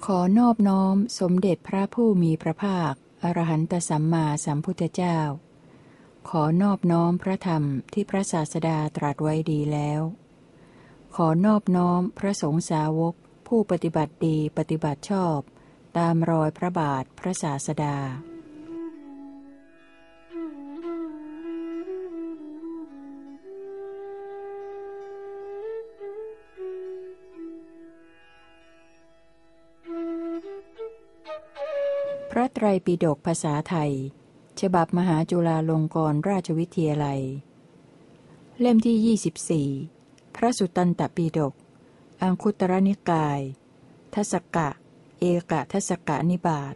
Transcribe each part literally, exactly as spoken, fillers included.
อนอบน้อมสมเด็จพระผู้มีพระภาคอรหันตสัมมาสัมพุทธเจ้าขอนอบน้อมพระธรรมที่พระศาสดาตรัสไว้ดีแล้วขอนอบน้อมพระสงฆ์สาวกผู้ปฏิบัติดีปฏิบัติชอบตามรอยพระบาทพระศาสดาพระไตรปิฎกภาษาไทยฉบับมหาจุฬาลงกรณราชวิทยาลัยเล่มที่ยี่สิบสี่พระสุตตันตปิฎกอังคุตรนิกายทศกะเอกทศกนิบาต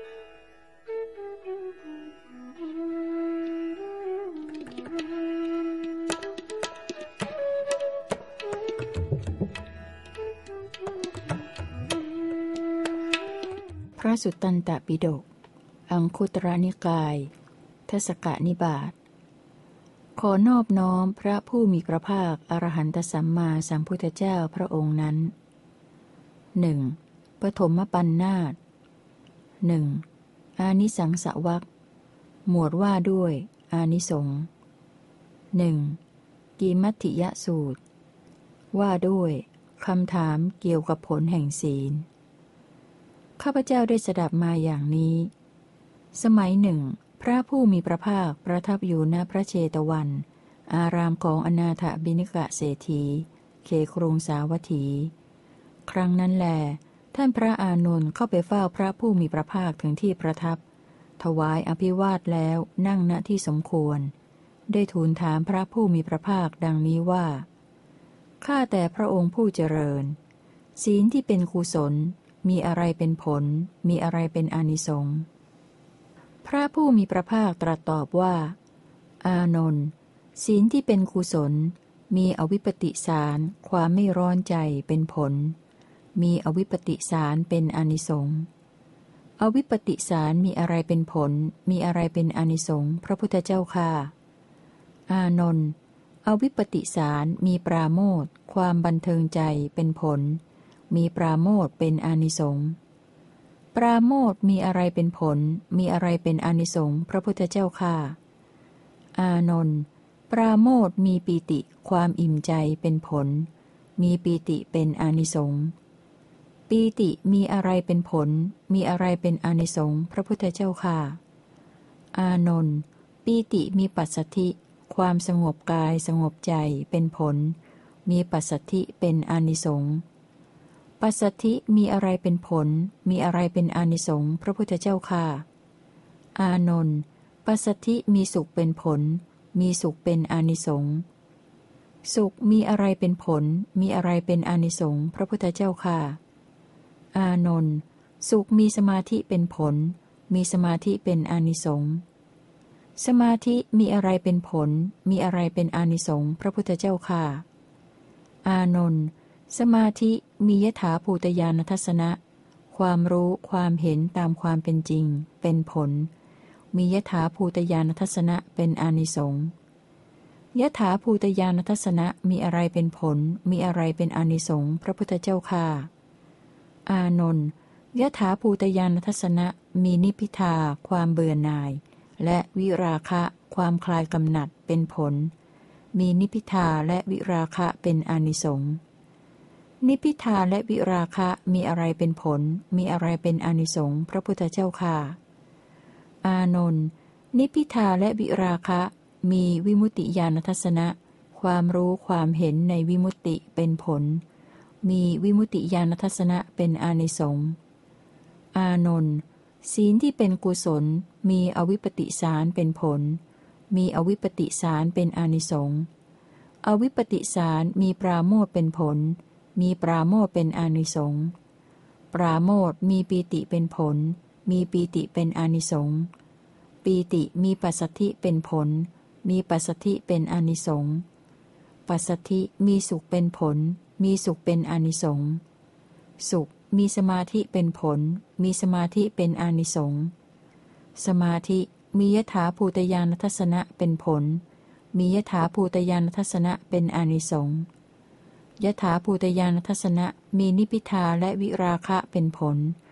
พระสุตตันตปิฎกอังคุตรนิกายทศกนิบาตขอนอบน้อมพระผู้มีพระภาคอรหันตสัมมาสัมพุทธเจ้าพระองค์นั้นหนึ่งปฐมปัณณาสหนึ่งอานิสังสวรรคหมวดว่าด้วยอานิสงส์หนึ่งกีมัตถิยสูตรว่าด้วยคำถามเกี่ยวกับผลแห่งศีลข้าพเจ้าได้สดับมาอย่างนี้สมัยหนึ่งพระผู้มีพระภาคประทับอยู่ณพระเชตวันอารามของอนาถบิณกเศรษฐีเขครุงสาวัตถีครั้งนั้นแลท่านพระอานนท์เข้าไปเฝ้าพระผู้มีพระภาคถึงที่ประทับถวายอภิวาทแล้วนั่งณที่สมควรได้ทูลถามพระผู้มีพระภาคดังนี้ว่าข้าแต่พระองค์ผู้เจริญศีลที่เป็นกุศลมีอะไรเป็นผลมีอะไรเป็นอานิสงส์พระผู้มีพระภาคตรัสตอบว่าอานนท์ศีลที่เป็นกุศลมีอวิปปิสารความไม่ร้อนใจเป็นผลมีอวิปปิสารเป็นอานิสงส์อวิปปิสารมีอะไรเป็นผลมีอะไรเป็นอานิสงส์พระพุทธเจ้าค่ะอานนท์อวิปปิสารมีปราโมทย์ความบันเทิงใจเป็นผลมีปราโมทย์เป็นอานิสงส์ปราโมทย์มีอะไรเป็นผลมีอะไรเป็นอานิสงส์พระพุทธเจ้าค่ะอานนท์ปราโมทย์มีปีติความอิ่มใจเป็นผลมีปีติเป็นอานิสงส์ปีติมีอะไรเป็นผลมีอะไรเป็นอานิสงส์พระพุทธเจ้าค่ะอานนท์ปีติมีปัสสัทธิความสงบกายสงบใจเป็นผลมีปัสสัทธิเป็นอานิสงส์ปัสสัทธิมีอะไรเป็นผลมีอะไรเป็นอานิสงส์พระพุทธเจ้าค่ะอานนท์ปัสสัทธิมีสุขเป็นผลมีสุขเป็นอานิสงส์สุขมีอะไรเป็นผลมีอะไรเป็นอานิสงส์พระพุทธเจ้าค่ะอานนท์สุขมีสมาธิเป็นผลมีสมาธิเป็นอานิสงส์สมาธิมีอะไรเป็นผลมีอะไรเป็นอานิสงส์พระพุทธเจ้าค่ะอานนท์สมาธิมียถาภูตญาณทัสสนะความรู้ความเห็นตามความเป็นจริงเป็นผลมียถาภูตญาณทัสสนะเป็นอานิสงส์ยถาภูตญาณทัสสนะมีอะไรเป็นผลมีอะไรเป็นอานิสงส์พระพุทธเจ้าค่ะอานนท์ยถาภูตญาณทัสสนะมีนิพพิทาความเบื่อหน่ายและวิราคะความคลายกำหนัดเป็นผลมีนิพพิทาและวิราคะเป็นอานิสงส์นิพพิทาและวิราคะมีอะไรเป็นผลมีอะไรเป็นอานิสงส์พระพุทธเจ้าค่ะอานนท์นิพพิทาและวิราคะมีวิมุตติญาณทัสสนะความรู้ความเห็นในวิมุตติเป็นผลมีวิมุตติญาณทัสสนะเป็นอานิสงส์อานนท์ศีลที่เป็นกุศลมีอวิปปิสารเป็นผลมีอวิปปิสารเป็นอานิสงส์อวิปปิสารมีปราโมทย์เป็นผลมีปราโมทย์เป็นอานิสงส์ปราโมทย์มีปีติเป็นผลมีปีติเป็นอานิสงส์ปีติมีปัสสัทธิเป็นผลมีปัสสัทธิเป็นอานิสงส์ปัสสัทธิมีสุขเป็นผลมีสุขเป็นอานิสงส์สุขมีสมาธิเป็นผลมีสมาธิเป็นอานิสงส์สมาธิมียถาภูตญาณทัสสนะเป็นผลมียถาภูตญาณทัสสนะเป็นอานิสงส์ยถาภูตญาณทัสสนะมีนิพพิทาและวิราคะเป็นผล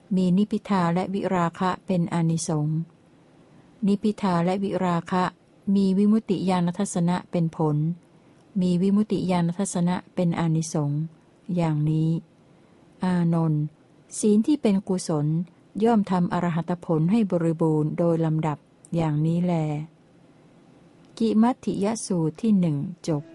มีนิพพิทาและวิราคะเป็นอานิสงส์นิพพิทาและวิราคะมีวิมุตติญาณทัสสนะเป็นผลมีวิมุตติญาณทัสสนะเป็นอานิสงส์อย่างนี้อานนท์ศีลที่เป็นกุศลย่อมทำอรหัตผลให้บริบูรณ์โดยลำดับอย่างนี้แลกิมัตถิยสูตรที่หนึ่งจบ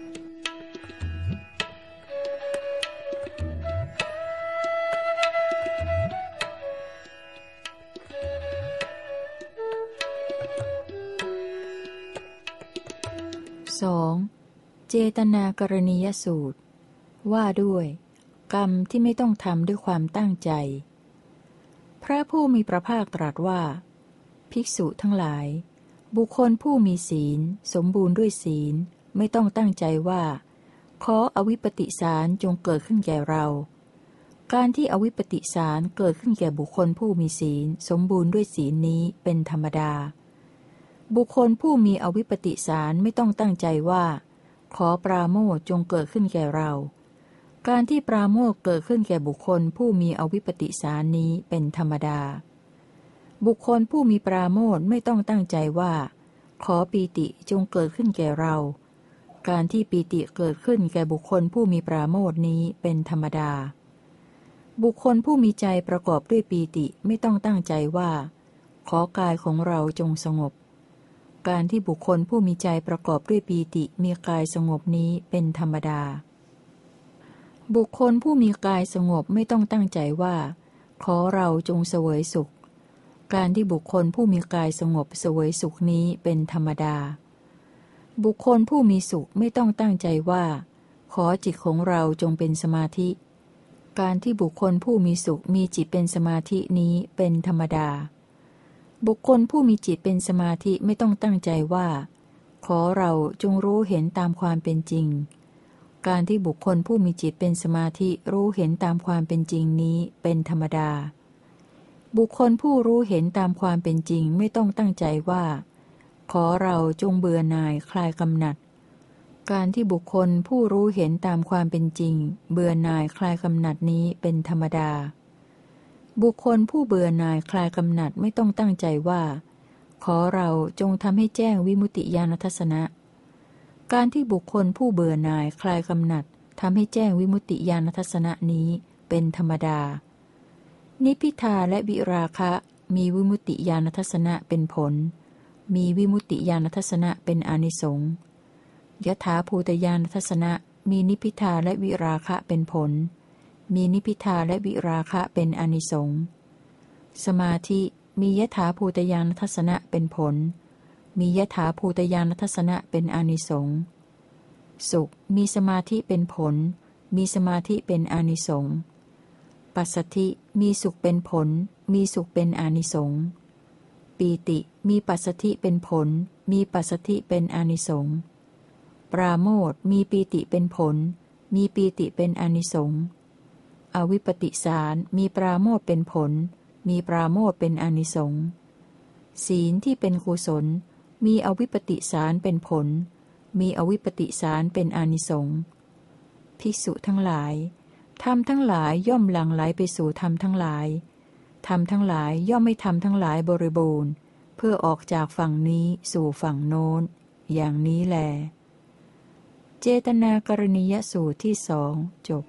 สองเจตนากรณียสูตรว่าด้วยกรรมที่ไม่ต้องทำด้วยความตั้งใจพระผู้มีพระภาคตรัสว่าภิกษุทั้งหลายบุคคลผู้มีศีลสมบูรณ์ด้วยศีลไม่ต้องตั้งใจว่าขออวิปปิสารจงเกิดขึ้นแก่เราการที่อวิปปิสารเกิดขึ้นแก่บุคคลผู้มีศีลสมบูรณ์ด้วยศีลนี้เป็นธรรมดาบุคคลผู้มีอวิปปิสารไม่ต้องตั้งใจว่าขอปราโมทย์จงเกิดขึ้นแก่เราการที่ปราโมทย์เกิดขึ้นแก่บุคคลผู้มีอวิปปิสารนี้เป็นธรรมดาบุคคลผู้มีปราโมทย์ไม่ต้องตั้งใจว่าขอปีติจงเกิดขึ้นแก่เราการที่ปีติเกิดขึ้นแก่บุคคลผู้มีปราโมทย์นี้เป็นธรรมดาบุคคลผู้มีใจประกอบด้วยปีติไม่ต้องตั้งใจว่าขอกายของเราจงสงบการที่บุคคลผู้มีใจประกอบด้วยปีติมีกายสงบนี้เป็นธรรมดาบุคคลผู้มีกายสงบไม่ต้องตั้งใจว่าขอเราจงเสวยสุขการที่บุคคลผู้มีกายสงบเสวยสุขนี้เป็นธรรมดาบุคคลผู้มีสุขไม่ต้องตั้งใจว่าขอจิตของเราจงเป็นสมาธิการที่บุคคลผู้มีสุขมีจิตเป็นสมาธินี้เป็นธรรมดาบุคคลผู้มีจิตเป็นสมาธิไม่ต้องตั้งใจว่าขอเราจงรู้เห็นตามความเป็นจริงการที่บุคคลผู้มีจิตเป็นสมาธิรู้เห็นตามความเป็นจริงนี้เป็นธรรมดาบุคคลผู้รู้เห็นตามความเป็นจริงไม่ต้องตั้งใจว่าขอเราจงเบื่อหน่ายคลายกำหนัดการที่บุคคลผู้รู้เห็นตามความเป็นจริงเบื่อหน่ายคลายกำหนัดนี้เป็นธรรมดาบุคคลผู้เบื่อหน่ายคลายกำหนัดไม่ต้องตั้งใจว่าขอเราจงทำให้แจ้งวิมุตติญาณทัสสนะการที่บุคคลผู้เบื่อหน่ายคลายกำหนัดทำให้แจ้งวิมุตติญาณทัสสนะนี้เป็นธรรมดานิพพิทาและวิราคะมีวิมุตติญาณทัสสนะเป็นผลมีวิมุตติญาณทัสสนะเป็นอานิสงส์ยถาภูตญาณทัสสนะมีนิพพิทาและวิราคะเป็นผลมีนิพพิทาและวิราคะเป็นอานิสงส์สมาธิมียถาภูตญาณทัสสนะเป็นผลมียถาภูตญาณทัสสนะเป็นอานิสงส์สุขมีสมาธิเป็นผลมีสมาธิเป็นอานิสงส์ปัสสัทธิมีสุขเป็นผลมีสุขเป็นอานิสงส์ปีติมีปัสสัทธิเป็นผลมีปัสสัทธิเป็นอานิสงส์ปราโมทย์มีปีติเป็นผลมีปีติเป็นอานิสงส์อวิปปิสารมีปราโมทย์เป็นผลมีปราโมทย์เป็นอานิสงส์ศีลที่เป็นกุศลมีอวิปปิสารเป็นผลมีอวิปปิสารเป็นอานิสงส์ภิกษุทั้งหลายธรรมทั้งหลายย่อมหลั่งไหลไปสู่ธรรมทั้งหลายธรรมทั้งหลายย่อมไม่ทำทั้งหลายบริบูรณ์เพื่อออกจากฝั่งนี้สู่ฝั่งโน้นอย่างนี้แลเจตนากรณียสูตรที่สองจบ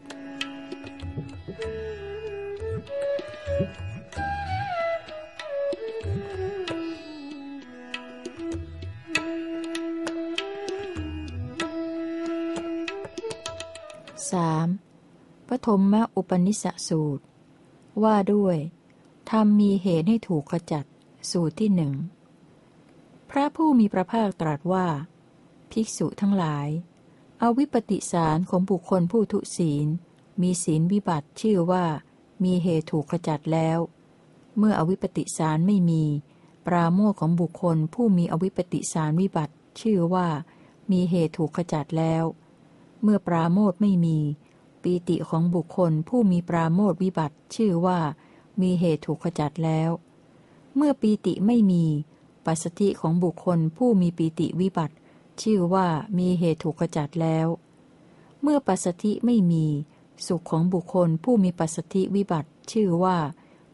สามปฐมอุปนิสสสูตรว่าด้วยธรรมมีเหตุให้ถูกขจัดสูตรที่หนึ่งพระผู้มีพระภาคตรัสว่าภิกษุทั้งหลายอวิปปิสารของบุคคลผู้ทุศีลมีศีลวิบัติชื่อว่ามีเหตุถูกขจัดแล้วเมื่ออวิปปิสารไม่มีปราโมทย์ของบุคคลผู้มีอวิปปิสารวิบัติชื่อว่ามีเหตุถูกขจัดแล้วเมื่อปราโมทย์ไม่มีปีติของบุคคลผู้มีปราโมทย์วิบัติชื่อว่ามีเหตุถูกขจัดแล้วเมื่อปีติไม่มีปัสสัทธิของบุคคลผู้มีปีติวิบัติชื่อว่ามีเหตุถูกขจัดแล้วเมื่อปัสสัทธิไม่มีสุขของบุคคลผู้มีปัสสัทธิวิบัติชื่อว่า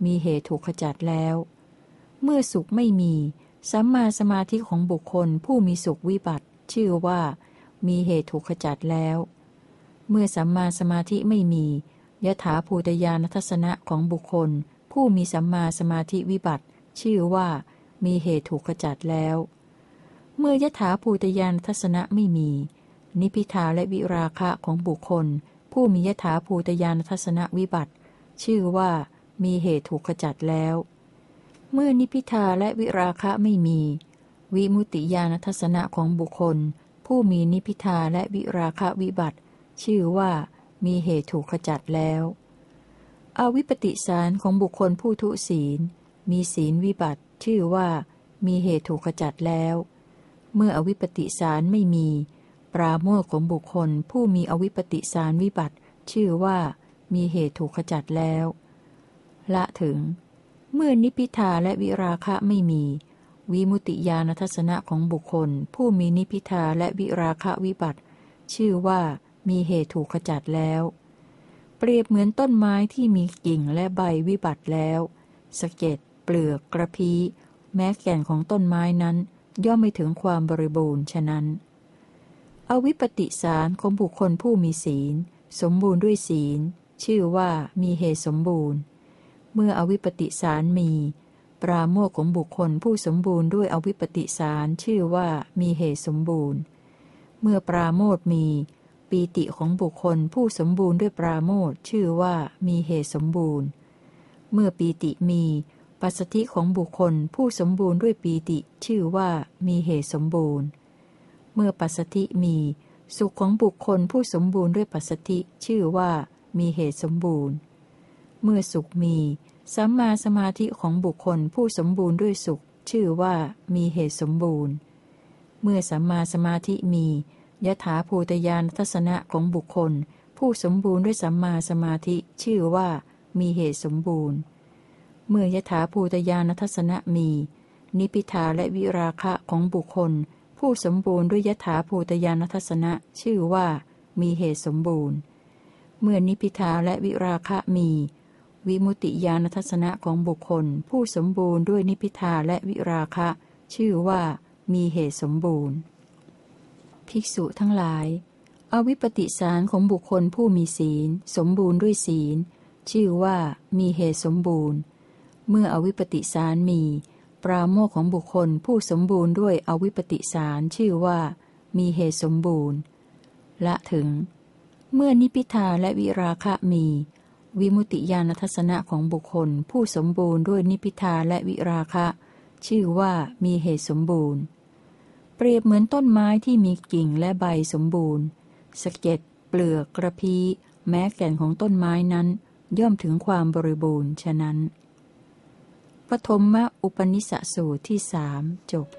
มีเหตุถูกขจัดแล้วเมื่อสุขไม่มีสัมมาสมาธิของบุคคลผู้มีสุขวิบัติชื่อว่ามีเหตุถูกขจัดแล้วเมื่อสัมมาสมาธิไม่มียถาภูตญาณทัศนะของบุคคลผู้มีสัมมาสมาธิวิบัติชื่อว่ามีเหตุถูกขจัดแล้วเมื่อยถาภูตญาณทัศนะไม่มีนิพพิทาและวิราคะของบุคคลผู้มียถาภูตญาณทัศนวิบัติชื่อว่ามีเหตุถูกขจัดแล้วเมื่อนิพพิทาและวิราคะไม่มีวิมุตติญาณทัศนะของบุคคลผู้มีนิพพิทาและวิราคะวิบัติชื่อว่ามีเหตุถูกขจัดแล้วอวิปปิสารของบุคคลผู้ทุศีลมีศีลวิบัติชื่อว่ามีเหตุถูกขจัดแล้วเมื่ออวิปปิสารไม่มีปราโมทย์ของบุคคลผู้มีอวิปปิสารวิบัติชื่อว่ามีเหตุถูกขจัดแล้วละถึงเมื่อนิพพิทาและวิราคะไม่มีวิมุตติญาณทัศนะของบุคคลผู้มีนิพพิทาและวิราคะวิบัติชื่อว่ามีเหตุถูกขจัดแล้วเปรียบเหมือนต้นไม้ที่มีกิ่งและใบวิบัติแล้วสะเก็ดเปลือกกระพี้แม้แก่นของต้นไม้นั้นย่อมไม่ถึงความบริบูรณ์ฉะนั้นอวิปปิสารของบุคคลผู้มีศีลสมบูรณ์ด้วยศีลชื่อว่ามีเหตุสมบูรณ์เมื่ออวิปปิสารมีปราโมทย์ของบุคคลผู้สมบูรณ์ด้วยอวิปปิสารชื่อว่ามีเหตุสมบูรณ์เมื่อปราโมทย์มีปีติของบุคคลผู้สมบูรณ์ด้วยปราโมทย์ชื่อว่ามีเหตุสมบูรณ์เมื่อปีติมีปัสสธิของบุคคลผู้สมบูรณ์ด้วยปีติชื่อว่ามีเหตุสมบูรณ์เมื่อปัสสธิมีสุขของบุคคลผู้สมบูรณ์ด้วยปัสสธิชื่อว่ามีเหตุสมบูรณ์เมื่อสุขมีสัมมาสมาธิของบุคคลผู้สมบูรณ์ด้วยสุขชื่อว่ามีเหตุสมบูรณ์เมื่อสัมมาสมาธิมียถาภูตญาณทัศนะของบุคคลผู้สมบูรณ์ด้วยสัมมาสมาธิชื่อว่ามีเหตุสมบูรณ์เมื่อยถาภูตญาณทัศนะมีนิพพิทาและวิราคะของบุคคลผู้สมบูรณ์ด้วยยถาภูตญาณทัศนะชื่อว่ามีเหตุสมบูรณ์เมื่อนิพพิทาและวิราคะมีวิมุตติญาณทัศนะของบุคคลผู้สมบูรณ์ด้วยนิพพิทาและวิราคะชื่อว่ามีเหตุสมบูรณ์ภิกษุทั้งหลายอวิปปิสารของบุคคลผู้มีศีลสมบูรณ์ด้วยศีลชื่อว่ามีเหตุสมบูรณ์เมื่ออวิปปิสารมีปราโมทย์ของบุคคลผู้สมบูรณ์ด้วยอวิปปิสารชื่อว่ามีเหตุสมบูรณ์ละถึงเมื่อนิพพิทาและวิราคะมีวิมุตติญาณทัศนะของบุคคลผู้สมบูรณ์ด้วยนิพพิทาและวิราคะชื่อว่ามีเหตุสมบูรณ์เปรียบเหมือนต้นไม้ที่มีกิ่งและใบสมบูรณ์สะเก็ดเปลือกกระพี้แม้แก่นของต้นไม้นั้นย่อมถึงความบริบูรณ์ฉะนั้นปฐมอุปนิสสสูตรที่สามจบ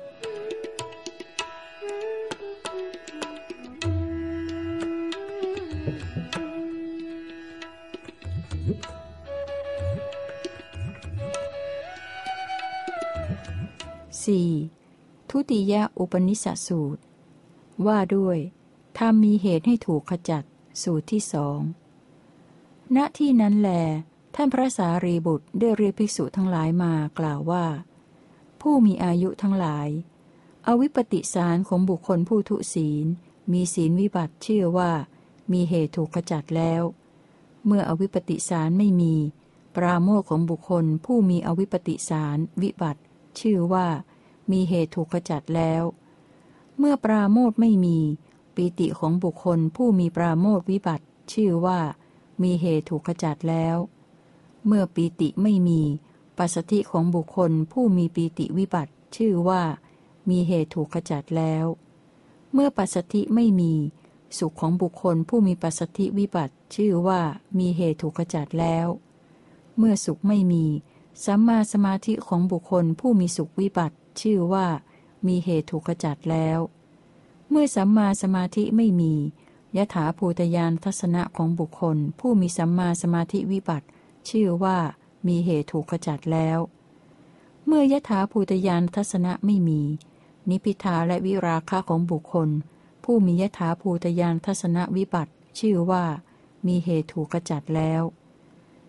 สี่ทุติยอุปนิสสสูตรว่าด้วยธรรมมีเหตุให้ถูกขจัดสูตรที่สองณที่นั้นแลท่านพระสารีบุตรได้เรียกภิกษุทั้งหลายมากล่าวว่าผู้มีอายุทั้งหลายอวิปปิสารของบุคคลผู้ทุศีลมีศีลวิบัติชื่อว่ามีเหตุถูกขจัดแล้วเมื่ออวิปปิสารไม่มีปราโมทย์ของบุคคลผู้มีอวิปปิสารวิบัติชื่อว่ามีเหตุถูกขจัดแล้วเมื่อปราโมทย์ไม่มีปีติของบุคคลผู้มีปราโมทย์วิบัติชื่อว่ามีเหตุถูกขจัดแล้วเมื่อปีติไม่มีปัสสธิของบุคคลผู้มีปีติวิบัติชื่อว่ามีเหตุถูกขจัดแล้วเมื่อปัสสธิไม่มีสุขของบุคคลผู้มีปัสสธิวิบัติชื่อว่ามีเหตุถูกขจัดแล้วเมื่อสุขไม่มีสัมมาสมาธิของบุคคลผู้มีสุขวิบัติชื่อว่ามีเหตุถูกขจัดแล้วเมื่อสัมมาสมาธิไม่มียถาภูตญาณทัศนะของบุคคลผู้มีสัมมาสมาธิวิบัติชื่อว่ามีเหตุถูกขจัดแล้วเมื่อยถาภูตญาณทัศนะไม่มีนิพพิทาและวิราคะของบุคคลผู้มียถาภูตญาณทัศนวิบัติชื่อว่ามีเหตุถูกขจัดแล้ว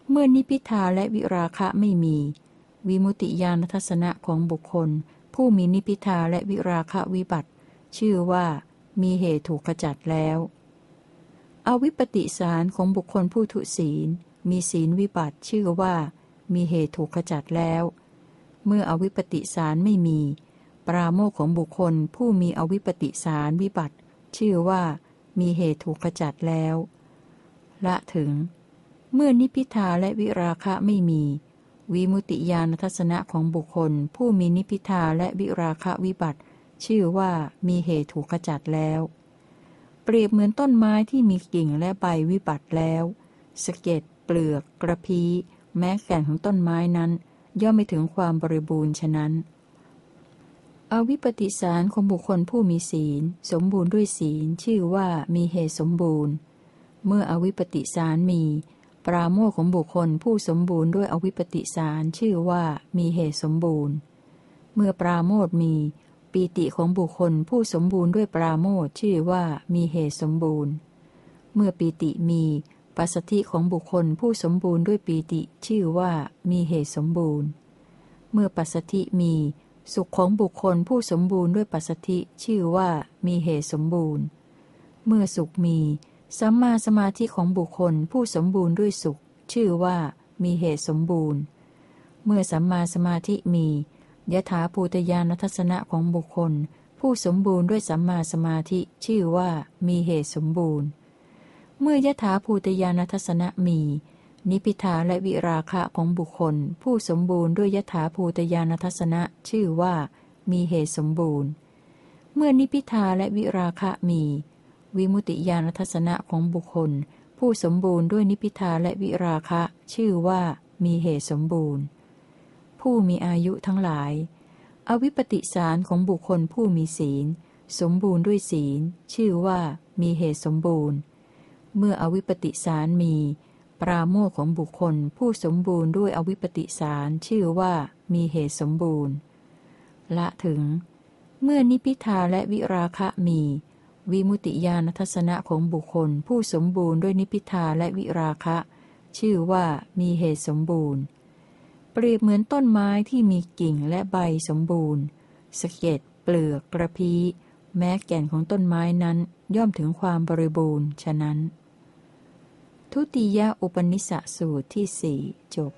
เมื่อนิพพิทาและวิราคะไม่มีวิมุตติญาณทัศนะของบุคคลผู้มีนิพพิทาและวิราคะวิบัติชื่อว่ามีเหตุถูกขจัดแล้วอวิปปิสารของบุคคลผู้ทุศีลมีศีลวิบัติชื่อว่ามีเหตุถูกขจัดแล้วเมื่ออวิปปิสารไม่มีปราโมทย์ของบุคคลผู้มีอวิปปิสารวิบัติชื่อว่ามีเหตุถูกขจัดแล้วละถึงเมื่อนิพพิทาและวิราคะไม่มีวิมุตติญาณทัศนะของบุคคลผู้มีนิพพิทาและวิราคะวิบัติชื่อว่ามีเหตุถูกขจัดแล้วเปรียบเหมือนต้นไม้ที่มีกิ่งและใบวิบัติแล้วสะเก็ดเปลือกกระพี้แม้แก่นของต้นไม้นั้นย่อมไม่ถึงความบริบูรณ์ฉะนั้นอวิปปิสารของบุคคลผู้มีศีลสมบูรณ์ด้วยศีลชื่อว่ามีเหตุสมบูรณ์เมื่ออวิปปิสารมีปราโมทย์ของบุคคลผู้สมบูรณ์ด้วยอวิปปิสารชื่อว่ามีเหตุสมบูรณ์เมื่อปราโมทย์มีปีติของบุคคลผู้สมบูรณ์ด้วยปราโมทย์ชื่อว่ามีเหตุสมบูรณ์เมื่อปีติมีปัสสธิของบุคคลผู้สมบูรณ์ด้วยปีติชื่อว่ามีเหตุสมบูรณ์เมื่อปัสสธิมีสุขของบุคคลผู้สมบูรณ์ด้วยปัสสธิชื่อว่ามีเหตุสมบูรณ์เมื่อสุขมีสัมมาสมาธิของบุคคลผู้สมบูรณ์ด้วยสุขชื่อว่ามีเหตุสมบูรณ์เมื่อสัมมาสมาธิมียถาภูตญาณทัศนะของบุคคลผู้สมบูรณ์ด้วยสัมมาสมาธิชื่อว่ามีเหตุสมบูรณ์เมื่อยถาภูตญาณทัศนะมีนิพพิทาและวิราคะของบุคคลผู้สมบูรณ์ด้วยยถาภูตญาณทัศนะชื่อว่ามีเหตุสมบูรณ์เมื่อนิพพิทาและวิราคะมีวิมุตติญาณทัศนะของบุคคลผู้สมบูรณ์ด้วยนิพพิทาและวิราคะชื่อว่ามีเหตุสมบูรณ์ผู้มีอายุทั้งหลายอวิปปิสารของบุคคลผู้มีศีลสมบูรณ์ด้วยศีลชื่อว่ามีเหตุสมบูรณ์เมื่ออวิปปิสารมีปราโมทย์ของบุคคลผู้สมบูรณ์ด้วยอวิปปิสารชื่อว่ามีเหตุสมบูรณ์ละถึงเมื่อนิพพิทาและวิราคะมีวิมุตติญาณทัศนะของบุคคลผู้สมบูรณ์ด้วยนิพพิทาและวิราคะชื่อว่ามีเหตุสมบูรณ์เปรียบเหมือนต้นไม้ที่มีกิ่งและใบสมบูรณ์สะเก็ดเปลือกกระพี้แม้แก่นของต้นไม้นั้นย่อมถึงความบริบูรณ์ฉะนั้นทุติยอุปนิสสสูตรที่สี่จบ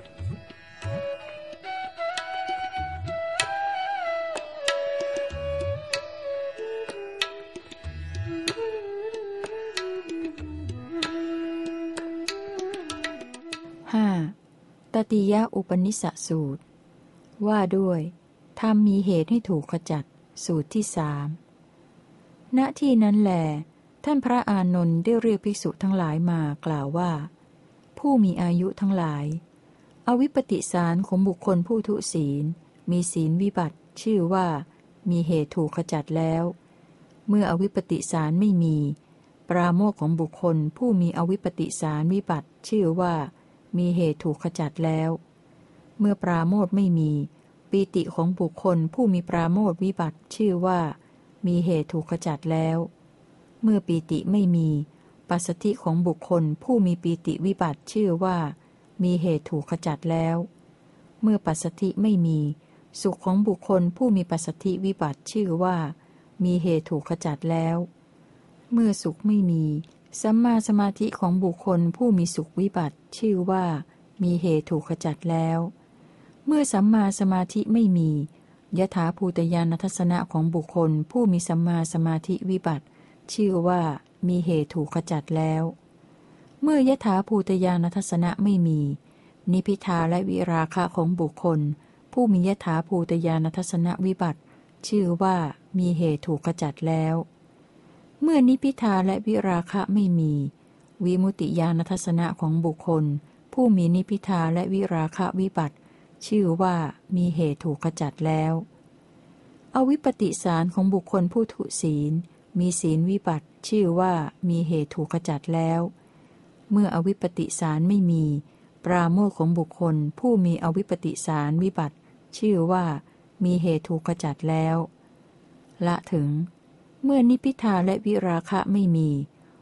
ห้าตติยอุปนิสสสูตรว่าด้วยธรรมมีเหตุให้ถูกขจัดสูตรที่สามณที่นั้นแลท่านพระอานนท์ได้เรียกภิกษุทั้งหลายมากล่าวว่าผู้มีอายุทั้งหลายอวิปปิสารของบุคคลผู้ทุศีลมีศีลวิบัติชื่อว่ามีเหตุถูกขจัดแล้วเมื่ออวิปปิสารไม่มีปราโมทย์ของบุคคลผู้มีอวิปปิสารวิบัติชื่อว่ามีเหตุถูกขจัดแล้วเมื่อปราโมทย์ไม่มีปีติของบุคคลผู้มีปราโมทย์วิบัติชื่อว่ามีเหตุถูกขจัดแล้วเมื่อปีติไม่มีปัสสธิของบุคคลผู้มีปีติวิบัติชื่อว่ามีเหตุถูกขจัดแล้วเมื่อปัสสธิไม่มีสุขของบุคคลผู้มีปัสสธิวิบัติชื่อว่ามีเหตุถูกขจัดแล้วเมื่อสุขไม่มีสัมมาสมาธิของบุคคลผู้มีสุขวิบัติชื่อว่ามีเหตุถูกขจัดแล้วเมื่อสัมมาสมาธิไม่มียถาภูตญาณทัศนะของบุคคลผู้มีสัมมาสมาธิวิบัติชื่อว่ามีเหตุถูกขจัดแล้วเมื่อยถาภูตญาณทัศนะไม่มีนิพพิทาและวิราคะของบุคคลผู้มียถาภูตญาณทัศนะวิบัติชื่อว่ามีเหตุถูกขจัดแล้วเมื่อนิพพิทาและวิราคะไม่มีวิมุตติญาณทัศนะของบุคคลผู้มีนิพพิทาและวิราคะวิบัติชื่อว่ามีเหตุถูกขจัดแล้วอวิปปิสารของบุคคลผู้ทุศีลมีศีลวิบัติชื่อว่ามีเหตุถูกขจัดแล้วเมื่ออวิปปิสารไม่มีปราโมทย์ของบุคคลผู้มีอวิปปิสารวิบัติชื่อว่ามีเหตุถูกขจัดแล้วละถึงเมื่อนิพพิทาและวิราคะไม่มี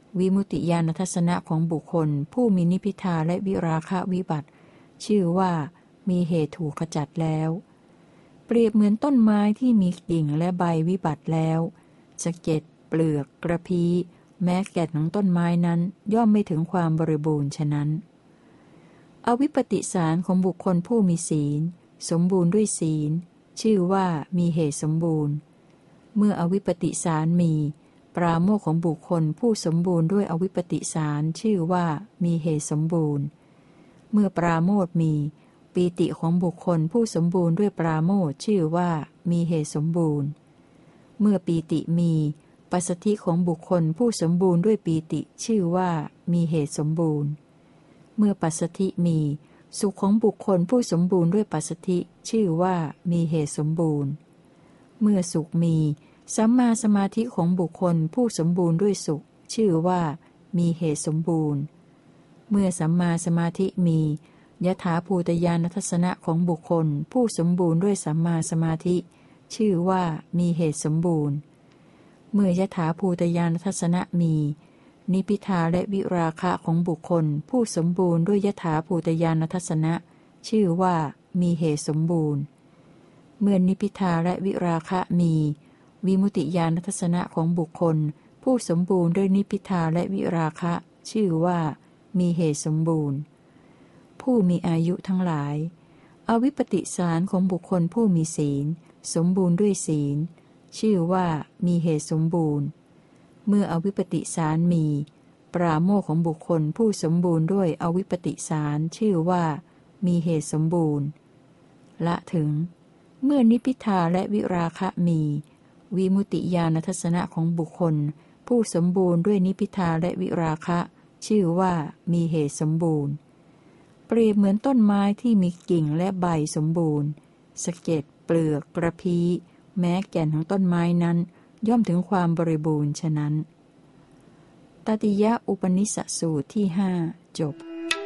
วิมุตติญาณทัศนะของบุคคลผู้มีนิพพิทาและวิราคะวิบัติชื่อว่ามีเหตุถูกขจัดแล้วเปรียบเหมือนต้นไม้ที่มีกิ่งและใบวิบัติแล้วสะเก็ดเปลือกกระพี้แม้แก่นของต้นไม้นั้นย่อมไม่ถึงความบริบูรณ์ฉะนั้นอวิปปิสารของบุคคลผู้มีศีลสมบูรณ์ด้วยศีลชื่อว่ามีเหตุสมบูรณ์เมื่ออวิปปิสารมีปราโมทย์ของบุคคลผู้สมบูรณ์ด้วยอวิปปิสารชื่อว่ามีเหตุสมบูรณ์เมื่อปราโมทย์มีปีติของบุคคลผู้สมบูรณ์ด้วยปราโมทย์ชื่อว่ามีเหตุสมบูรณ์เมื่อปีติมีปัสสธิของบุคคลผู้สมบูรณ์ด้วยปีติชื่อว่ามีเหตุสมบูรณ์เมื่อปัสสธิมีสุขของบุคคลผู้สมบูรณ์ด้วยปัสสธิชื่อว่ามีเหตุสมบูรณ์เมื่อสุขมีสัมมาสมาธิของบุคคลผู้สมบูรณ์ด้วยสุขชื่อว่ามีเหตุสมบูรณ์เมื่อสัมมาสมาธิมียถาภูตญาณทัศนะของบุคคลผู้สมบูรณ์ด้วยสัมมาสมาธิชื่อว่ามีเหตุสมบูรณ์เมื่อยถาภูตญาณทัศนะมีนิพพิทาและวิราคะของบุคคลผู้สมบูรณ์ด้วยยถาภูตญาณทัศนะชื่อว่ามีเหตุสมบูรณ์เมื่อนิพพิทาและวิราคะมีวิมุตติญาณทัศนะของบุคคลผู้สมบูรณ์ด้วยนิพพิทาและวิราคะชื่อว่ามีเหตุสมบูรณ์ผู้มีอายุทั้งหลายอวิปปิสารของบุคคลผู้มีศีลสมบูรณ์ด้วยศีลชื่อว่ามีเหตุสมบูรณ์เมื่ออวิปปิสารมีปราโมทย์ของบุคคลผู้สมบูรณ์ด้วยอวิปปิสารชื่อว่ามีเหตุสมบูรณ์ละถึงเมื่อนิพพิทาและวิราคะมีวิมุตติญาณทัศนะของบุคคลผู้สมบูรณ์ด้วยนิพพิทาและวิราคะชื่อว่ามีเหตุสมบูรณ์เปรียบเหมือนต้นไม้ที่มีกิ่งและใบสมบูรณ์สะเก็ดเปลือกกระพี้แม้แก่นของต้นไม้นั้นย่อมถึงความบริบูรณ์ฉะนั้นตติยอุปนิสสสูตรที่ห้าจบ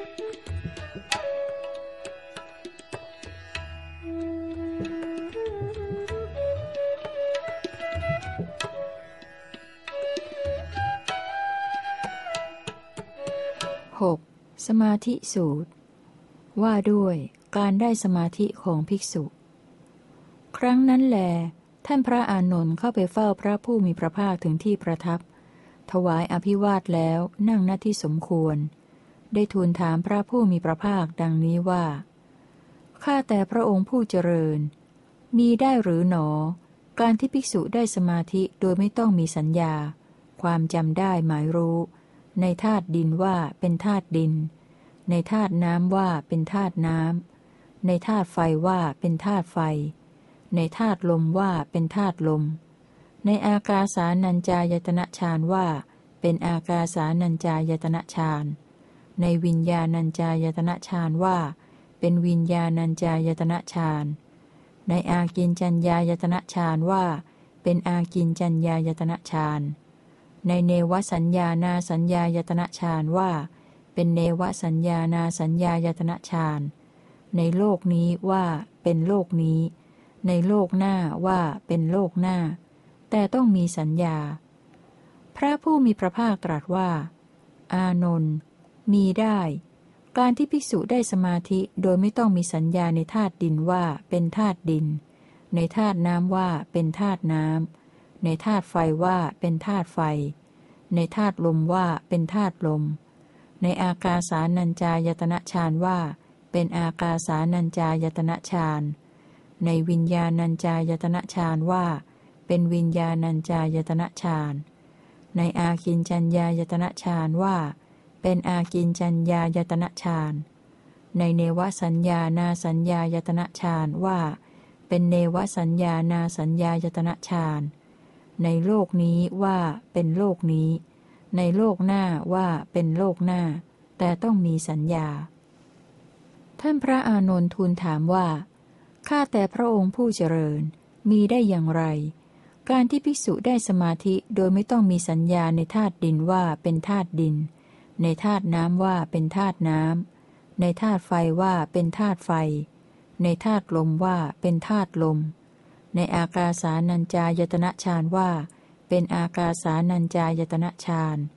หกสมาธิสูตรว่าด้วยการได้สมาธิของภิกษุครั้งนั้นแลท่านพระอานนท์เข้าไปเฝ้าพระผู้มีพระภาคถึงที่ประทับถวายอภิวาทแล้วนั่งณที่สมควรได้ทูลถามพระผู้มีพระภาคดังนี้ว่าข้าแต่พระองค์ผู้เจริญมีได้หรือหนอการที่ภิกษุได้สมาธิโดยไม่ต้องมีสัญญาความจำได้หมายรู้ในธาตุดินว่าเป็นธาตุดินในธาตุน้ำว่าเป็นธาตุน้ำในธาตุไฟว่าเป็นธาตุไฟในธาตุลมว่าเป็นธาตุลมในอากาสานัญจายตนะฌานว่าเป็นอากาสานัญจายตนะฌานในวิญญาณัญจายตนะฌานว่าเป็นวิญญาณัญจายตนะฌานในอากิญจัญญายตนะฌานว่าเป็นอากิญจัญญายตนะฌานในเนวสัญญานาสัญญายตนะฌานว่าเป็นเนวสัญญานาสัญญายตนะฌานในโลกนี้ว่าเป็นโลกนี้ในโลกหน้าว่าเป็นโลกหน้าแต่ต้องมีสัญญาพระผู้มีพระภาคตรัสว่าอานนท์มีได้การที่ภิกษุได้สมาธิโดยไม่ต้องมีสัญญาในธาตุดินว่าเป็นธาตุดินในธาตุน้ำว่าเป็นธาตุน้ำในธาตุไฟว่าเป็นธาตุไฟในธาตุลมว่าเป็นธาตุลมในอากาสานัญจายตนะฌานว่าเป็นอากาสานัญจายตนะฌานในวิญญาณัญจายตนะฌานว่าเป็นวิญญาณัญจายตนะฌานในอากิญจัญญายตนะฌานว่าเป็นอากิญจัญญายตนะฌานในเนวสัญญานาสัญญายตนะฌานว่าเป็นเนวสัญญานาสัญญายตนะฌานในโลกนี้ว่าเป็นโลกนี้ในโลกหน้าว่าเป็นโลกหน้าแต่ต้องมีสัญญาท่านพระอานนท์ทูลถามว่าข้าแต่พระองค์ผู้เจริญมีได้อย่างไรการที่ภิกษุได้สมาธิโดยไม่ต้องมีสัญญาในธาตุดินว่าเป็นธาตุดินในธาตุน้ำว่าเป็นธาตุน้ำในธาตุไฟว่าเป็นธาตุไฟในธาตุลมว่าเป็นธาตุลมในอากาสานัญจายตนะฌานว่าเป็นอากาสานัญจายตนะฌาน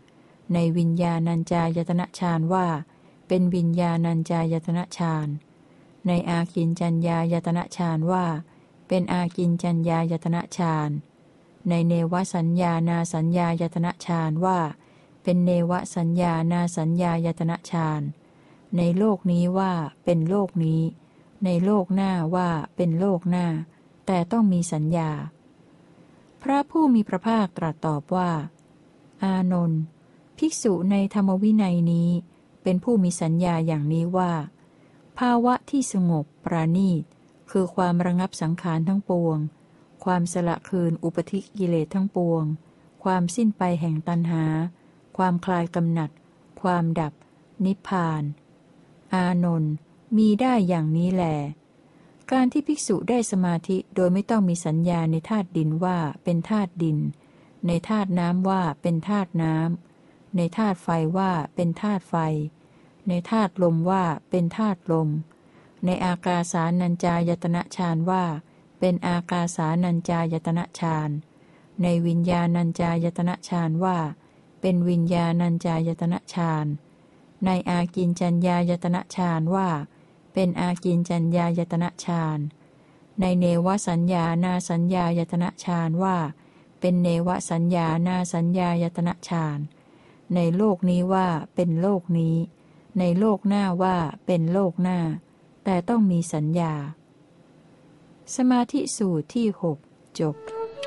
ในวิญญาณัญจายตนะฌานว่าเป็นวิญญาณัญจายตนะฌานในอากิญจัญญายตนะฌานว่าเป็นอากิญจัญญายตนะฌานในเนวสัญญานาสัญญายตนะฌานว่าเป็นเนวสัญญานาสัญญายตนะฌานในโลกนี้ว่าเป็นโลกนี้ในโลกหน้าว่าเป็นโลกหน้าแต่ต้องมีสัญญาพระผู้มีพระภาคตรัสตอบว่าอานนท์ภิกษุในธรรมวินัยนี้เป็นผู้มีสัญญาอย่างนี้ว่าภาวะที่สงบปราณีตคือความระงับสังขารทั้งปวงความสละคืนอุปธิกิเลสทั้งปวงความสิ้นไปแห่งตัณหาความคลายกำหนัดความดับนิพพานอานนท์มีได้อย่างนี้แลการที่ภิกษุได้สมาธิโดยไม่ต้องมีสัญญาในธาตุดินว่าเป็นธาตุดินในธาตุน้ำว่าเป็นธาตุน้ำในธาตุไฟว่าเป็นธาตุไฟในธาตุลมว่าเป็นธาตุลมในอากาสานัญจายตนะฌานว่าเป็นอากาสานัญจายตนะฌานในวิญญาณัญจายตนะฌานว่าเป็นวิญญาณัญจายตนะฌานในอากิญจัญญายตนะฌานว่าเป็นอากิญจัญญายตนะฌานในเนวสัญญานาสัญญายตนะฌานว่าเป็นเนวสัญญานาสัญญายตนะฌานในโลกนี้ว่าเป็นโลกนี้ในโลกหน้าว่าเป็นโลกหน้าแต่ต้องมีสัญญาสมาธิสูตรที่หกจบ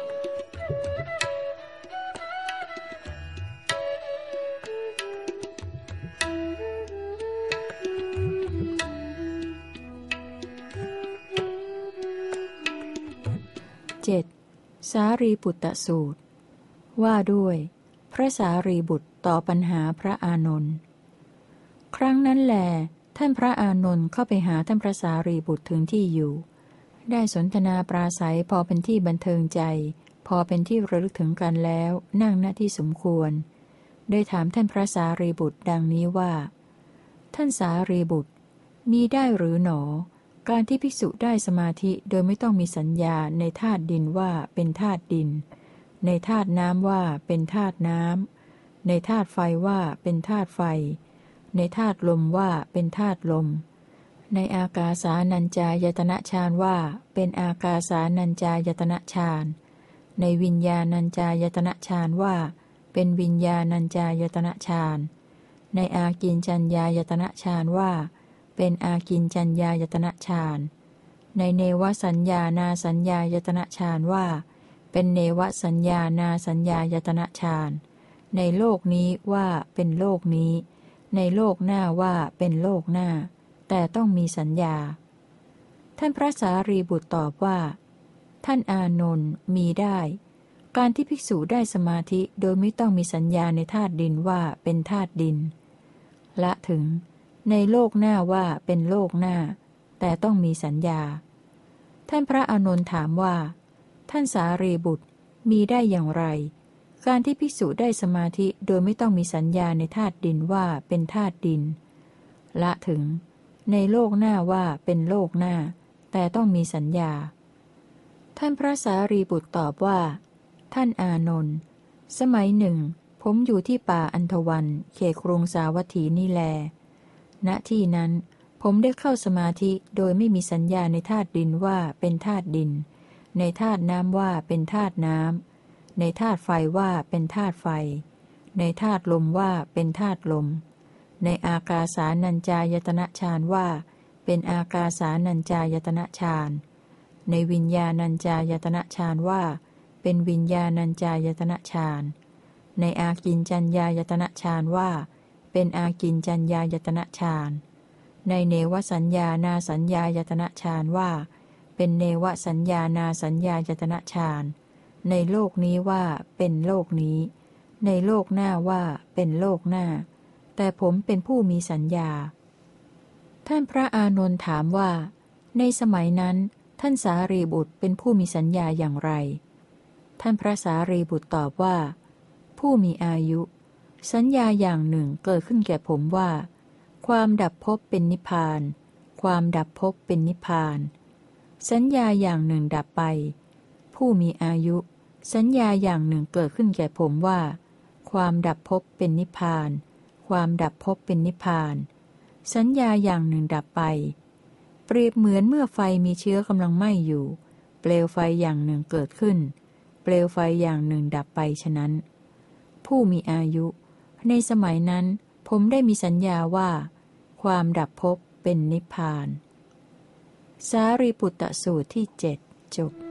เจ็ดสารีปุตตสูตรว่าด้วยพระสารีบุตรตอบปัญหาพระอานนท์ครั้งนั้นแลท่านพระอานนท์เข้าไปหาท่านพระสารีบุตรถึงที่อยู่ได้สนทนาปราศัยพอเป็นที่บันเทิงใจพอเป็นที่ระลึกถึงกันแล้วนั่งณที่สมควรได้ถามท่านพระสารีบุตรดังนี้ว่าท่านสารีบุตรมีได้หรือหนอการที่ภิกษุได้สมาธิโดยไม่ต้องมีสัญญาในธาตุดินว่าเป็นธาตุดินในธาตุน้ำว่าเป็นธาตุน้ำในธาตุไฟว่าเป็นธาตุไฟในธาตุลมว่าเป็นธาตุลมในอากาสานัญจายตนะฌานว่าเป็นอากาสานัญจายตนะฌานในวิญญาณัญจายตนะฌานว่าเป็นวิญญาณัญจายตนะฌานในอากิญจัญญายตนะฌานว่าเป็นอากิญจัญญายตนะฌานในเนวสัญญานาสัญญายตนะฌานว่าเป็นเนวสัญญานาสัญญายตนะฌานในโลกนี้ว่าเป็นโลกนี้ในโลกหน้าว่าเป็นโลกหน้าแต่ต้องมีสัญญาท่านพระสารีบุตรตอบว่าท่านอานนท์มีได้การที่ภิกษุได้สมาธิโดยไม่ต้องมีสัญญาในธาตุดินว่าเป็นธาตุดินละถึงในโลกหน้าว่าเป็นโลกหน้าแต่ต้องมีสัญญาท่านพระอานนท์ถามว่าท่านสารีบุตรมีได้อย่างไรการที่ภิกษุได้สมาธิโดยไม่ต้องมีสัญญาในธาตุดินว่าเป็นธาตุดินละถึงในโลกหน้าว่าเป็นโลกหน้าแต่ต้องมีสัญญาท่านพระสารีบุตรตอบว่าท่านอานนท์สมัยหนึ่งผมอยู่ที่ป่าอันธวันเขตกรุงสาวัตถีนี่แลณที่นั้นผมได้เข้าสมาธิโดยไม่มีสัญญาในธาตุดินว่าเป็นธาตุดินในธาตุน้ำว่าเป็นธาตุน้ำในธาตุไฟว่าเป็นธาตุไฟในธาตุลมว่าเป็นธาตุลมในอากาสานัญจายตนะฌานว่าเป็นอากาสานัญจายตนะฌานในวิญญาณัญจายตนะฌานว่าเป็นวิญญาณัญจายตนะฌานในอากิญจัญญายตนะฌานว่าเป็นอากิญจัญญายตนะฌานในเนวสัญญานาสัญญายตนะฌานว่าเป็นเนวสัญญานาสัญญายตนะฌานในโลกนี้ว่าเป็นโลกนี้ในโลกหน้าว่าเป็นโลกหน้าแต่ผมเป็นผู้มีสัญญาท่านพระอานนท์ถามว่าในสมัยนั้นท่านสารีบุตรเป็นผู้มีสัญญาอย่างไรท่านพระสารีบุตรตอบว่าผู้มีอายุสัญญาอย่างหนึ่งเกิดขึ้นแก่ผมว่าความดับภพเป็นนิพพานความดับภพเป็นนิพพานสัญญาอย่างหนึ่งดับไปผู้มีอายุสัญญาอย่างหนึ่งเกิดขึ้นแก่ผมว่าความดับภพเป็นนิพพานความดับภพเป็นนิพพานสัญญาอย่างหนึ่งดับไปเปรียบเหมือนเมื่อไฟมีเชื้อกำลังไหม้อยู่เปลวไฟอย่างหนึ่งเกิดขึ้นเปลวไฟอย่างหนึ่งดับไปฉะนั้นผู้มีอายุในสมัยนั้นผมได้มีสัญญาว่าความดับภพเป็นนิพพานสารีปุตตสูตรที่เจ็ดจบ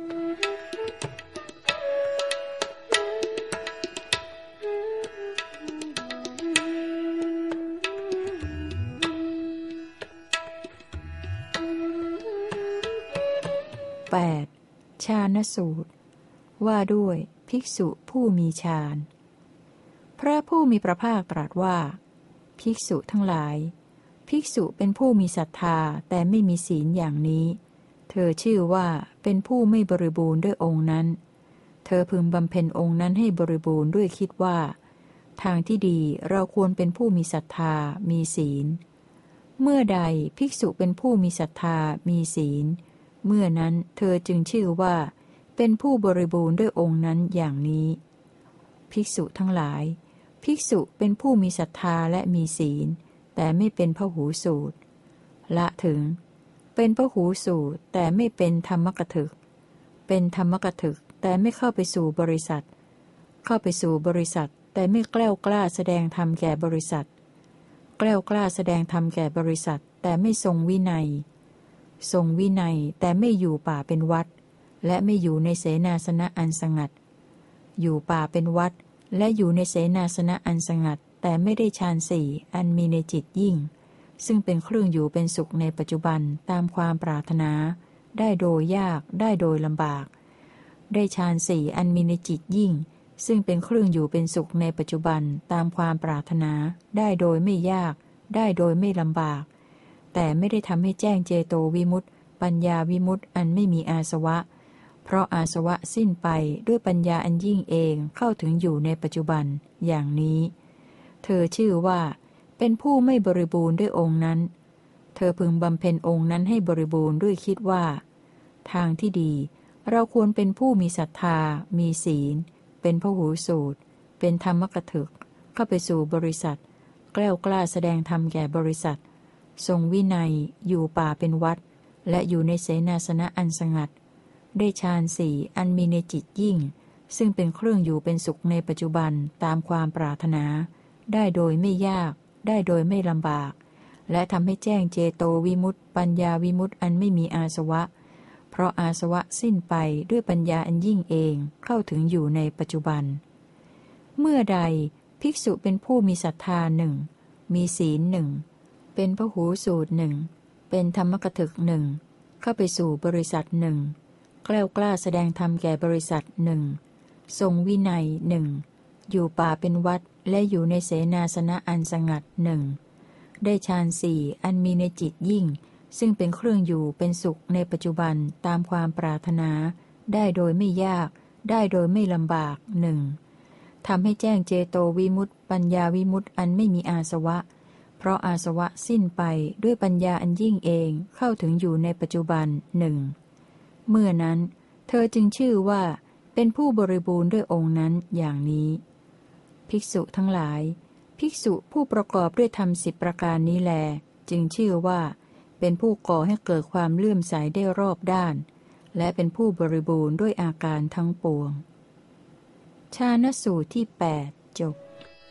แปดฌานสูตรว่าด้วยภิกษุผู้มีฌานพระผู้มีพระภาคตรัสว่าภิกษุทั้งหลายภิกษุเป็นผู้มีศรัทธาแต่ไม่มีศีลอย่างนี้เธอชื่อว่าเป็นผู้ไม่บริบูรณ์ด้วยองค์นั้นเธอพึงบำเพ็ญองค์นั้นให้บริบูรณ์ด้วยคิดว่าทางที่ดีเราควรเป็นผู้มีศรัทธามีศีลเมื่อใดภิกษุเป็นผู้มีศรัทธามีศีลเมื่อนั้นเธอจึงชื่อว่าเป็นผู้บริบูรณ์ด้วยองค์นั้นอย่างนี้ภิกษุทั้งหลายภิกษุเป็นผู้มีศรัทธาและมีศีลแต่ไม่เป็นพหูสูตรละถึงเป็นพหูสูตรแต่ไม่เป็นธรรมกถึกเป็นธรรมกถึกแต่ไม่เข้าไปสู่บริษัทเข้าไปสู่บริษัทแต่ไม่แกล้วกล้าแสดงธรรมแก่บริษัทแกล้วกล้าแสดงธรรมแก่บริษัทแต่ไม่ทรงวินัยทรงวินัยแต่ไม่อยู่ป่าเป็นวัดและไม่อยู่ในเสนาสนะอันสงัดอยู่ป่าเป็นวัดและอยู่ในเสนาสนะอันสงัดแต่ไม่ได้ฌานสี่อันมีในจิตยิ่งซึ่งเป็นเครื่องอยู่เป็นสุขในปัจจุบันตามความปรารถนาได้โดยยากได้โดยลำบากได้ฌานสี่อันมีในจิตยิ่งซึ่งเป็นเครื่องอยู่เป็นสุขในปัจจุบันตามความปรารถนาได้โดยไม่ยากได้โดยไม่ลำบากแต่ไม่ได้ทำให้แจ้งเจโตวิมุตติปัญญาวิมุตติอันไม่มีอาสวะเพราะอาสวะสิ้นไปด้วยปัญญาอันยิ่งเองเข้าถึงอยู่ในปัจจุบันอย่างนี้เธอชื่อว่าเป็นผู้ไม่บริบูรณ์ด้วยองค์นั้นเธอพึงบำเพ็ญองค์นั้นให้บริบูรณ์ด้วยคิดว่าทางที่ดีเราควรเป็นผู้มีศรัทธามีศีลเป็นพหูสูตรเป็นธรรมกถึกเข้าไปสู่บริษัทแกล้วกล้าแสดงธรรมแก่บริษัททรงวินัยอยู่ป่าเป็นวัดและอยู่ในเสนาสนะอันสงัดได้ฌานสี่อันมีในจิตยิ่งซึ่งเป็นเครื่องอยู่เป็นสุขในปัจจุบันตามความปรารถนาได้โดยไม่ยากได้โดยไม่ลำบากและทำให้แจ้งเจโตวิมุตติปัญญาวิมุตติอันไม่มีอาสวะเพราะอาสวะสิ้นไปด้วยปัญญาอันยิ่งเองเข้าถึงอยู่ในปัจจุบันเมื่อใดภิกษุเป็นผู้มีศรัทธาหนึ่งมีศีลหนึ่งเป็นพหูสูตรหนึ่งเป็นธรรมกถึกหนึ่งเข้าไปสู่บริษัทหนึ่งแกล้วกล้าแสดงธรรมแก่บริษัทหนึ่งทรงวินัยหนึ่งอยู่ป่าเป็นวัดและอยู่ในเสนาสนะอันสงัดหนึ่งได้ฌานสี่อันมีในจิตยิ่งซึ่งเป็นเครื่องอยู่เป็นสุขในปัจจุบันตามความปรารถนาได้โดยไม่ยากได้โดยไม่ลำบากหนึ่งทำให้แจ้งเจโตวิมุตติปัญญาวิมุตติอันไม่มีอาสวะเพราะอาสวะสิ้นไปด้วยปัญญาอันยิ่งเองเข้าถึงอยู่ในปัจจุบันหนึ่งเมื่อนั้นเธอจึงชื่อว่าเป็นผู้บริบูรณ์ด้วยองค์นั้นอย่างนี้ภิกษุทั้งหลายภิกษุผู้ประกอบด้วยธรรมสิบประการนี้แลจึงชื่อว่าเป็นผู้ก่อให้เกิดความเลื่อมใสได้รอบด้านและเป็นผู้บริบูรณ์ด้วยอาการทั้งปวงฌานสูตรที่แปดจบ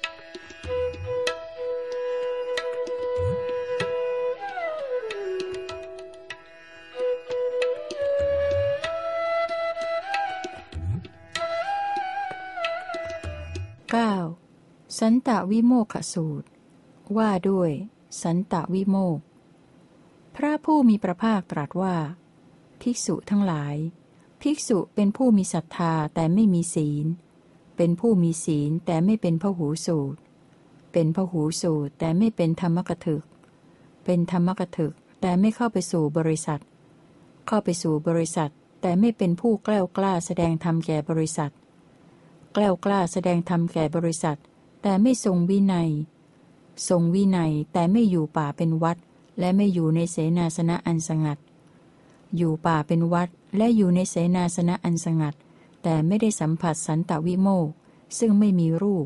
เก้าสันตวิโมกขสูตรว่าด้วยสันตวิโมกข์พระผู้มีพระภาคตรัสว่าภิกษุทั้งหลายภิกษุเป็นผู้มีศรัทธาแต่ไม่มีศีลเป็นผู้มีศีลแต่ไม่เป็นพหูสูตรเป็นพหูสูตรแต่ไม่เป็นธรรมกถึกเป็นธรรมกถึกแต่ไม่เข้าไปสู่บริษัทเข้าไปสู่บริษัทแต่ไม่เป็นผู้แกล้วกล้าแสดงธรรมแก่บริษัทแกล้วกล้าแสดงธรรมแก่บริษัทแต่ไม่ทรงวินัยทรงวินัยแต่ไม่อยู่ป่าเป็นวัดและไม่อยู่ในเสนาสนะอันสงัดอยู่ป่าเป็นวัดและอยู่ในเสนาสนะอันสงัดแต่ไม่ได้สัมผัสสันตวิโมกข์ซึ่งไม่มีรูป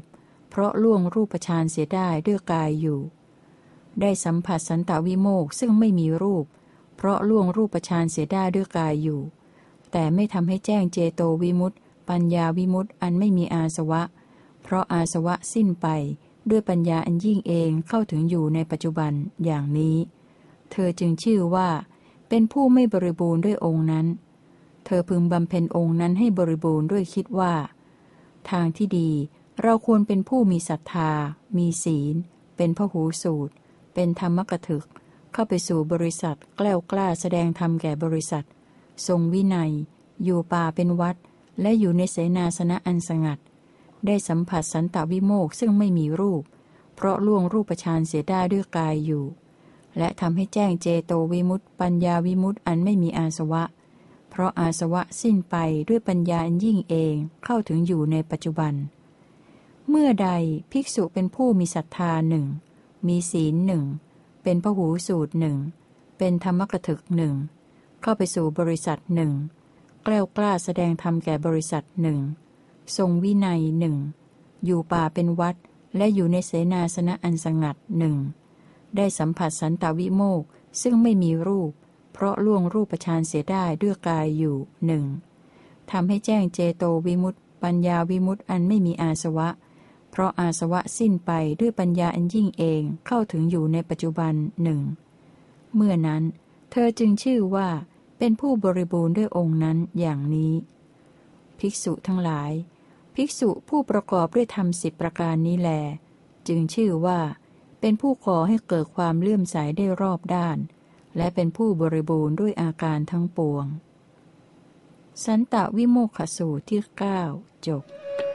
เพราะล่วงรูปฌานเสียได้ด้วยกายอยู่ได้สัมผัสสันตวิโมกข์ซึ่งไม่มีรูปเพราะล่วงรูปฌานเสียได้ด้วยกายอยู่แต่ไม่ทำให้แจ้งเจโตวิมุตติปัญญาวิมุตติอันไม่มีอาสวะเพราะอาสวะสิ้นไปด้วยปัญญาอันยิ่งเองเข้าถึงอยู่ในปัจจุบันอย่างนี้เธอจึงชื่อว่าเป็นผู้ไม่บริบูรณ์ด้วยองค์นั้นเธอพึงบำเพ็ญองค์นั้นให้บริบูรณ์ด้วยคิดว่าทางที่ดีเราควรเป็นผู้มีศรัทธามีศีลเป็นพหูสูตรเป็นธรรมกถึกเข้าไปสู่บริษัทแกล้วกล้าแสดงธรรมแก่บริษัททรงวินัยอยู่ป่าเป็นวัดและอยู่ในเสนาสนะอันสงัดได้สัมผัสสันตวิโมกข์ซึ่งไม่มีรูปเพราะล่วงรูปฌานเสียได้ด้วยกายอยู่และทำให้แจ้งเจโตวิมุตติปัญญาวิมุตติอันไม่มีอาสวะเพราะอาสวะสิ้นไปด้วยปัญญาอันยิ่งเองเข้าถึงอยู่ในปัจจุบันเมื่อใดภิกษุเป็นผู้มีศรัทธาหนึ่งมีศีลหนึ่งเป็นพหูสูตรหนึ่งเป็นธรรมกถึกหนึ่งเข้าไปสู่บริษัทหนึ่งแกล้วกล้าแสดงธรรมแก่บริษัทหนึ่งทรงวินัยหนึ่งอยู่ป่าเป็นวัดและอยู่ในเสนาสนะอันสงัดหนึ่งได้สัมผัสสันตวิโมกข์ซึ่งไม่มีรูปเพราะล่วงรูปฌานเสียได้ด้วยกายอยู่หนึ่งทำให้แจ้งเจโตวิมุตติปัญญาวิมุตติอันไม่มีอาสวะเพราะอาสวะสิ้นไปด้วยปัญญาอันยิ่งเองเข้าถึงอยู่ในปัจจุบันหนึ่งเมื่อนั้นเธอจึงชื่อว่าเป็นผู้บริบูรณ์ด้วยองค์นั้นอย่างนี้ภิกษุทั้งหลายภิกษุผู้ประกอบด้วยธรรมสิบประการนี้แลจึงชื่อว่าเป็นผู้ขอให้เกิดความเลื่อมใสได้รอบด้านและเป็นผู้บริบูรณ์ด้วยอาการทั้งปวงสันตวิโมกขสูตรที่เก้าจบ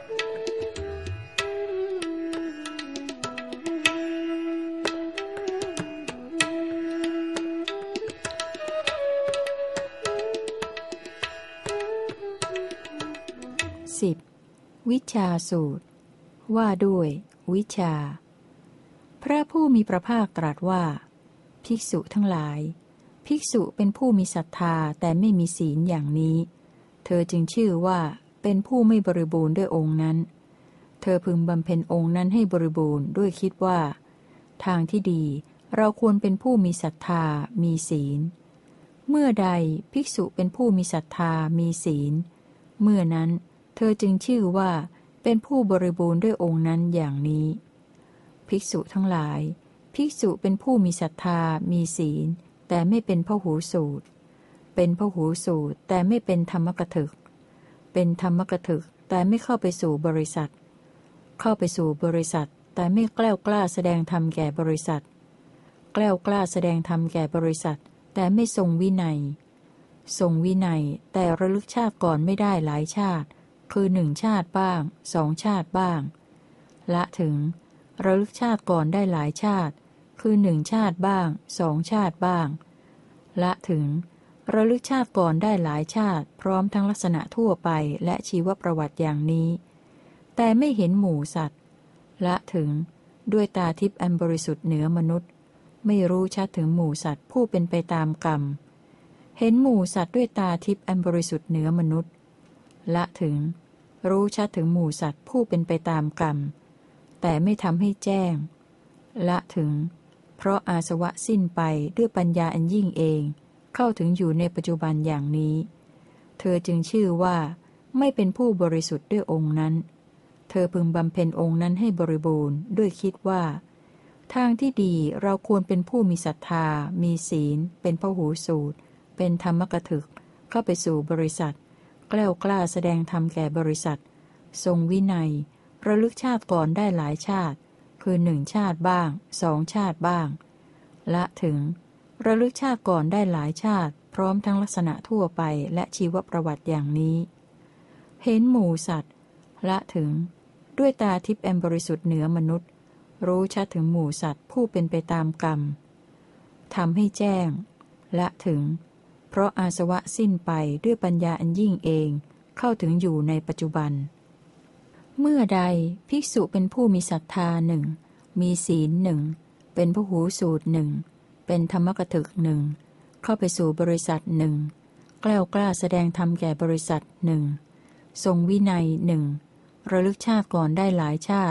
สิบวิชาสูตรว่าด้วยวิชาพระผู้มีพระภาคตรัสว่าภิกษุทั้งหลายภิกษุเป็นผู้มีศรัทธาแต่ไม่มีศีลอย่างนี้เธอจึงชื่อว่าเป็นผู้ไม่บริบูรณ์ด้วยองค์นั้นเธอพึงบำเพ็ญองค์นั้นให้บริบูรณ์ด้วยคิดว่าทางที่ดีเราควรเป็นผู้มีศรัทธามีศีลเมื่อใดภิกษุเป็นผู้มีศรัทธามีศีลเมื่อนั้นเธอจึงชื่อว่าเป็นผู้บริบูรณ์ด้วยองค์นั้นอย่างนี้ภิกษุทั้งหลายภิกษุเป็นผู้มีศรัทธามีศีลแต่ไม่เป็นพหูสูตรเป็นพหูสูตรแต่ไม่เป็นธรรมกถึกเป็นธรรมกถึกแต่ไม่เข้าไปสู่บริษัทเข้าไปสู่บริษัทแต่ไม่แกล้วกล้าแสดงธรรมแก่บริษัทแกล้วกล้าแสดงธรรมแก่บริษัทแต่ไม่ทรงวินัยทรงวินัยแต่ระลึกชาติก่อนไม่ได้หลายชาติคือหนึ่งชาติบ้างสองชาติบ้างละถึงระลึกชาติก่อนได้หลายชาติคือหนึ่งชาติบ้างสองชาติบ้างละถึงระลึกชาติก่อนได้หลายชาติพร้อมทั้งลักษณะทั่วไปและชีวประวัติอย่างนี้แต่ไม่เห็นหมู่สัตว์ละถึงด้วยตาทิพย์อันบริสุทธิ์เหนือมนุษย์ไม่รู้ชัดถึงหมู่สัตว์ผู้เป็นไปตามกรรมเห็นหมู่สัตว์ด้วยตาทิพย์อันบริสุทธิ์เหนือมนุษย์ละถึงรู้ชัดถึงหมู่สัตว์ผู้เป็นไปตามกรรมแต่ไม่ทำให้แจ้งละถึงเพราะอาสวะสิ้นไปด้วยปัญญาอันยิ่งเองเข้าถึงอยู่ในปัจจุบันอย่างนี้เธอจึงชื่อว่าไม่เป็นผู้บริสุทธิ์ด้วยองค์นั้นเธอพึงบำเพ็ญองค์นั้นให้บริบูรณ์ด้วยคิดว่าทางที่ดีเราควรเป็นผู้มีศรัทธามีศีลเป็นพหูสูตรเป็นธรรมกถึกเข้าไปสู่บริษัทแกล้วกล้าแสดงธรรมแก่บริษัททรงวินัยระลึกชาติก่อนได้หลายชาติคือหนึ่งชาติบ้างสองชาติบ้างละถึงระลึกชาติก่อนได้หลายชาติพร้อมทั้งลักษณะทั่วไปและชีวประวัติอย่างนี้เห็นหมู่สัตว์ละถึงด้วยตาทิพย์อันบริสุทธิ์เหนือมนุษย์รู้ชัดถึงหมู่สัตว์ผู้เป็นไปตามกรรมทำให้แจ้งละถึงเพราะอาสวะสิ้นไปด้วยปัญญาอันยิ่งเองเข้าถึงอยู่ในปัจจุบันเมื่อใดภิกษุเป็นผู้มีศรัทธาหนึ่งมีศีลหนึ่งเป็นพหูสูตรหนึ่งเป็นธรรมกถึกหนึ่งเข้าไปสู่บริษัทหนึ่งแกล้วกล้าแสดงธรรมแก่บริษัทหนึ่งทรงวินัยหนึ่งระลึกชาติก่อนได้หลายชาติ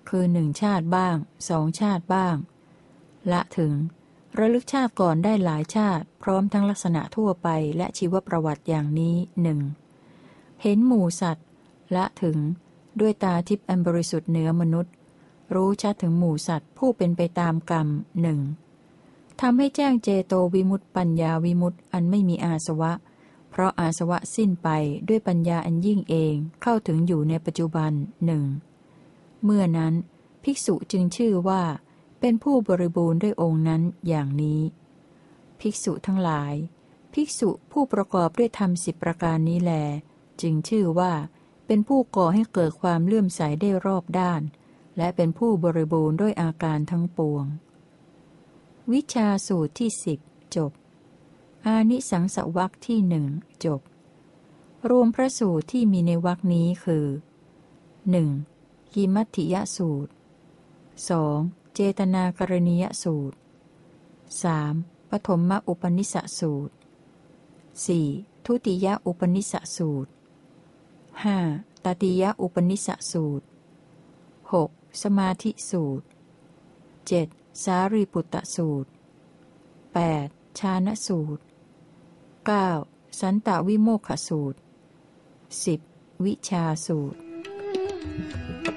คือหนึ่งชาติบ้างสองชาติบ้างละถึงระลึกชาติก่อนได้หลายชาติพร้อมทั้งลักษณะทั่วไปและชีวประวัติอย่างนี้หนึ่งเห็นหมู่สัตว์ละถึงด้วยตาทิพย์อันบริสุทธิ์เหนือมนุษย์รู้ชัดถึงหมู่สัตว์ผู้เป็นไปตามกรรมหนึ่งทำให้แจ้งเจโตวิมุตติปัญญาวิมุตติอันไม่มีอาสวะเพราะอาสวะสิ้นไปด้วยปัญญาอันยิ่งเองเข้าถึงอยู่ในปัจจุบันหนึ่งเมื่อนั้นภิกษุจึงชื่อว่าเป็นผู้บริบูรณ์ด้วยองค์นั้นอย่างนี้ภิกษุทั้งหลายภิกษุผู้ประกอบด้วยธรรมสิบประการนี้แลจึงชื่อว่าเป็นผู้ก่อให้เกิดความเลื่อมใสได้รอบด้านและเป็นผู้บริบูรณ์ด้วยอาการทั้งปวงวิชาสูตรที่สิบจบอานิสังสวรรคที่หนึ่งจบรวมพระสูตรที่มีในวรรคนี้คือหนึ่งกิมัตถิยสูตร สอง เจตนากรณียสูตร สาม ปฐมอุปนิสสสูตร สี่ ทุติยอุปนิสสสูตร ห้า ตติยอุปนิสสสูตร หก สมาธิสูตร เจ็ด สารีปุตตสูตร แปด ฌานสูตร เก้า สันตวิโมกขสูตร สิบ วิชาสูตร